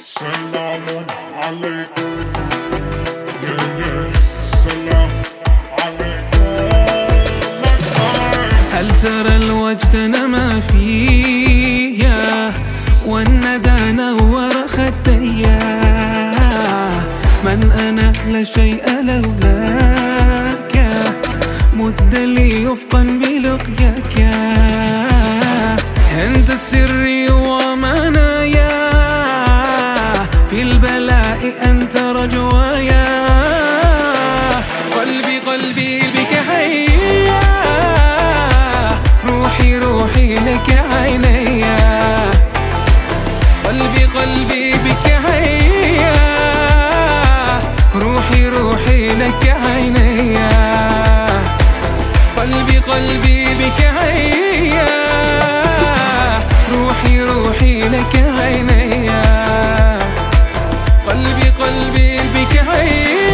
سلام عليك سلام عليك. هل ترى الوجد ما فيه والندى نور خديا؟ من أنا لا شيء لولاك، مد لي يفقا بلقياك. أنت سري ومنايا، في البلاء أنت رجوايا. قلبي قلبي بك هيا، روحي روحي لك عينيا. قلبي قلبي بك هيا، روحي روحي لك عينيا. قلبي قلبي بك هيا، روحي روحي لك عينيا. قلبي قلبي بك هيا.